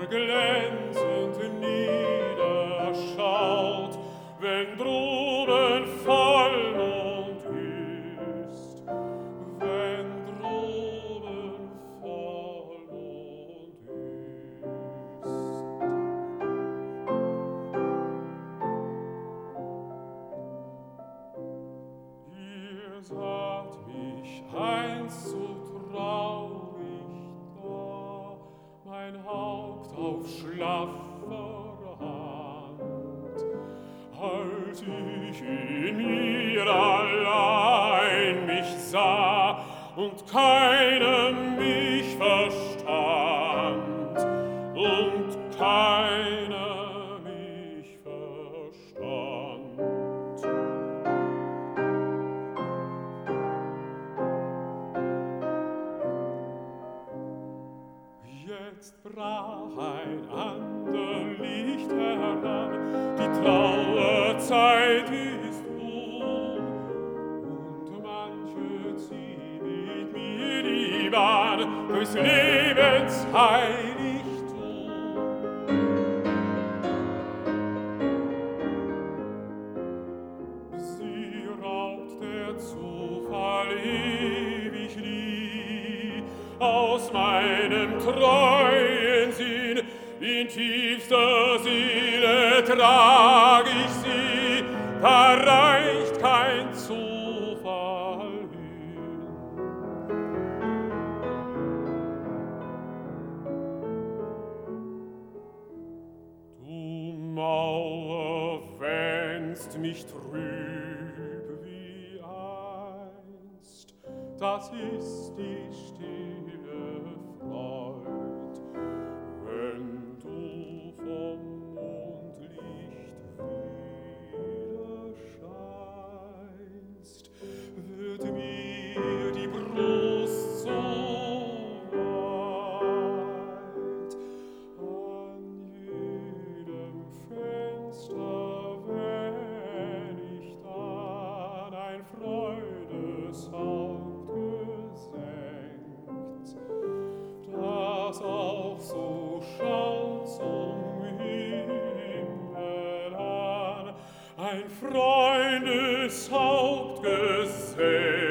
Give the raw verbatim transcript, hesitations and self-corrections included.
glänzend niederschaut, wenn droben Vollmond ist, wenn droben Vollmond ist. Ihr saht mich einst so traurig da, mein Haupt auf schlaffer Hand, als ich in mir allein mich sah und keinem mich verstand, und keiner mich verstand. Jetzt brach ein ander Licht heran, die Trauerzeit ist um, und manche zieht mit mir die Bahn durchs Lebens Heiligtum. Sie raubt der Zufall ewig nie aus meinem treuen Sinn, in tiefster Seele trag ich sie, da reicht kein Zufall hin. Du Mauer wennst mich trüb wie einst, das ist die stille Freud, wenn du vom Mondlicht wieder scheinst, wird mir die Brust so weit, an jedem Fenster, wenn ich dann ein Freudeshaupt gesenkt, das auch so schaut zum Himmel an, ein Freundeshaupt gesenkt.